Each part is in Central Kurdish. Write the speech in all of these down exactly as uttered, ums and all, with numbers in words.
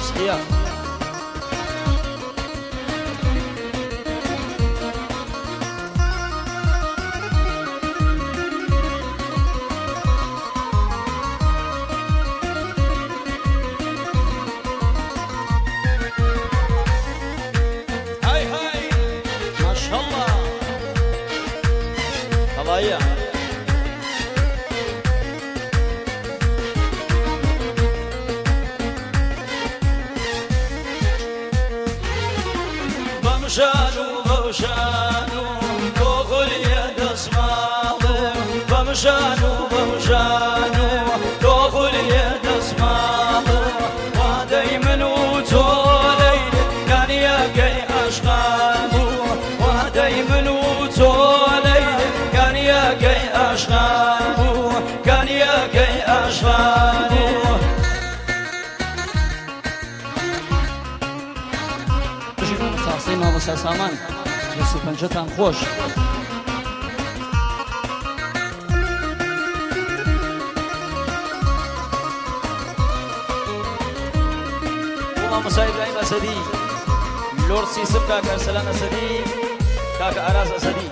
صحيح هاي هاي ما شاء الله قضايا بمشانو بمشانو كوكل يد اسماله بمشانو بمشانو كوكل يد اسماله ودايما وتولي كان يقي اشغاله ودايما وتولي كان يقي اشغاله كان يقي اشغاله ساسەی مامۆستا سامان دەست و پەنجەتان خۆش بۆ مامۆستا ئیبراهیم ئەسەدی لۆڕ سیسم کاکە ئەرسەلان ئەسەدی کاکە ئاراز ئەسەدی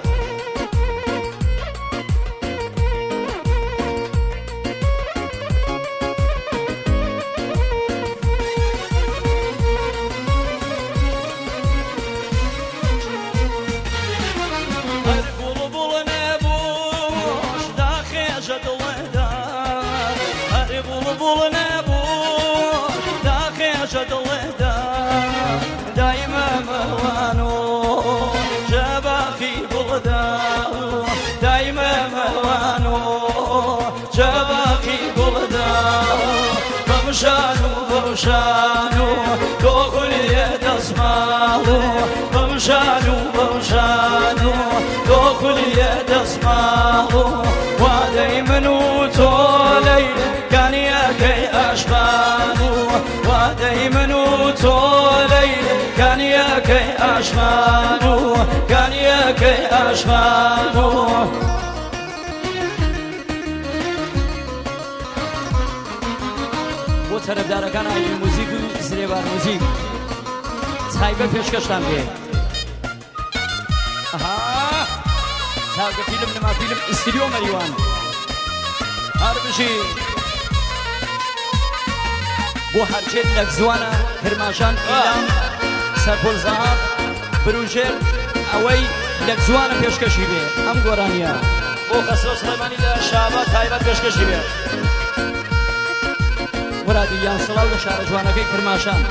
بول نبوش داخل دلدا دايما ملوانو شبابي بلدا دايما ملوانو شبابي بلدا بمشانو بمشانو كوكل يد اسمالو بمشانو بمشانو كوكل يد اسمالو ودايما وتولي كان ياكي أشغالو ودايما وتولي كان ياكي أشغالو كان ياكي أشغالو بۆ تەرەفدارەکان ئاژی موزیک و زرێبار موزیک تایبەت پێشکەشتان بێ ئەها چاکە فیلم نەما فیلم ئیستریۆ مەریوان هەر بژی بۆ هەرچێت لەک زوانە کرماشان ئیلام سەرپۆل زەهاب بروژێر ئەوەی لەک زوانە پێشکەشی بێ ئەم گۆرانیە بۆ خەسرۆ سلەیمانی لە شابات تایبەت پێشکەشی بێ وەرادی یان سڵاو لە شارە جوانەکەی کرماشان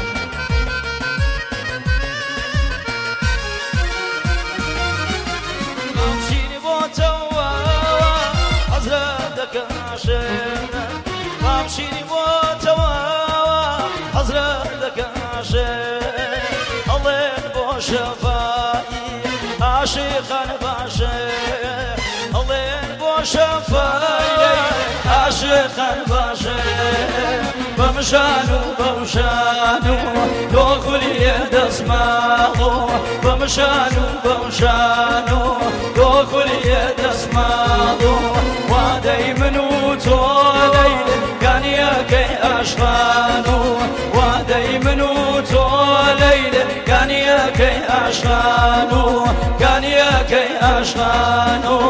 مامچینی بۆ تەوە حەزرەت دەکەشێن مامچینی بۆ تەوە حەزرەت دەکەشێن ئەڵێن بۆ شەفایی عاشقان باشێ ئەڵێن بۆ شەفایی عاشقان باشێ بمشانو بمشانو دۆخولیە دەسماڵۆ بمشانو بمشانو دۆخولیە دەسماڵۆ وادەی من و تۆلەی گانیەکەی ئاشخانۆ وادەی من و تۆلەی گانیەکەی ئاشخانۆ گانیەکەی ئاشخانۆ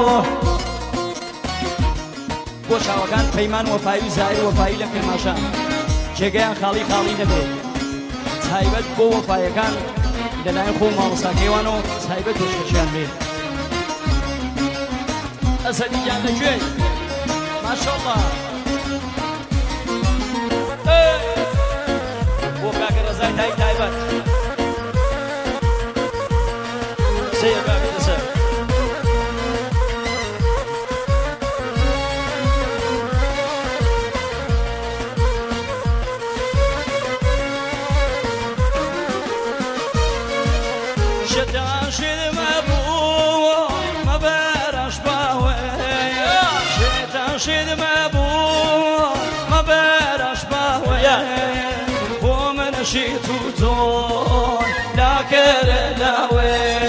بۆ چاوەکان پەیمان وەفایی و زایر وەفایی لە کرماشان جێگەیان خاڵی خاڵی نەبێت تایبەت بۆ وەفایەکان لەلایەن خۆ مامۆستاکەیوانەوە تایبەت پێشکەشیان بێت ئەسەدیجان لەکوێ ماشەڵڵا بۆ کاکە ڕەزای تای تایبەت سەیە کاکە دەسەر شد مبو ما براش باوية ومن شيتو تون لا كرلاوي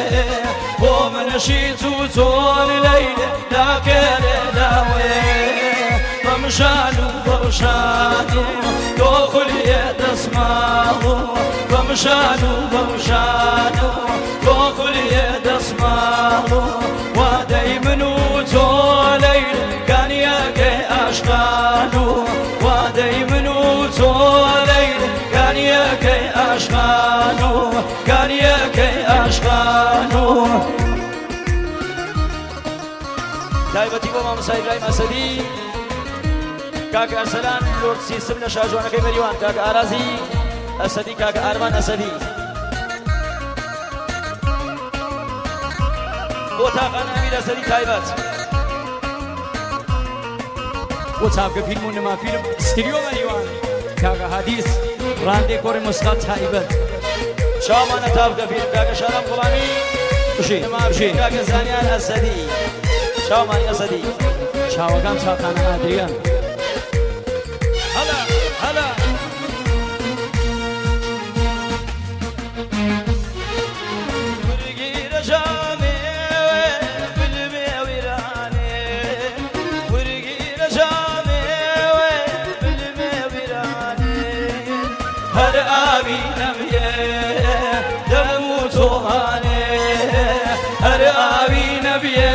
ومن شيتو تون ليلة لا كرلاوي بمشانو بمشانو دخلی دسمالو بمشانو بمشانو دخلی دسمالو وادي منو توليل كان ياكي أشغالو وادي منو توليل كان ياكي أشغالو كان ياكي أشغالو تایبەتی بۆ مامۆستا ئیبراهیم ئەسەدی کاکە ئەرسەلان لۆرد سیسم لە شاژوانەکەی مەریوان کاکە ئارازی ئەسەدی کاکە ئارمان ئەسەدی بۆ تاقانە ئەمیر ئەسەدی تایبەت بۆ چاپکە فیلم و نەما فیلم ستریۆ مەریوان کاکە حەدیث ڕاندێ کۆڕی موسیقا تایبەت چاومانە تاپکە فیلم کاکە شارام قوڵامی بشین نەما فیلم کاکە زانیار ئەسەدی چاومانی ئەسەدی چاوەکان چاقانە ئادریان هەلا هەلا وەرگیرە ژامێ بلمێ ویرانێ وەرگیرە ژامێ بلمێ ویرانێ هەر ئاوی نەبیێ دەم و تۆهانێ هەر ئاوی نەبیێ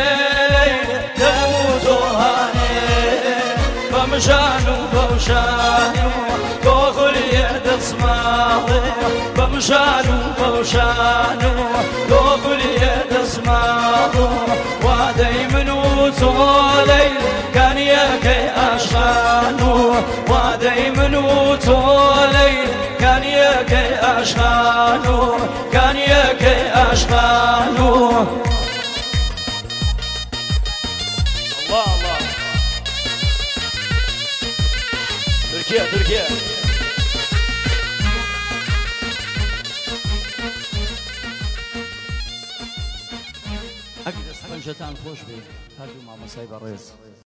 بمشانو بمشانو دخلی دسمالو بمشانو بمشانو دخلی دسمالو وادي منو توليل كان ياكي أشغالو وادي منو توليل كان ياكي أشغالو كان ياكي أشغالو الله الله تركيا تركيا ئەگەر دەست پەنجەتان خۆش بێ هەردوو مامۆستای بەڕێز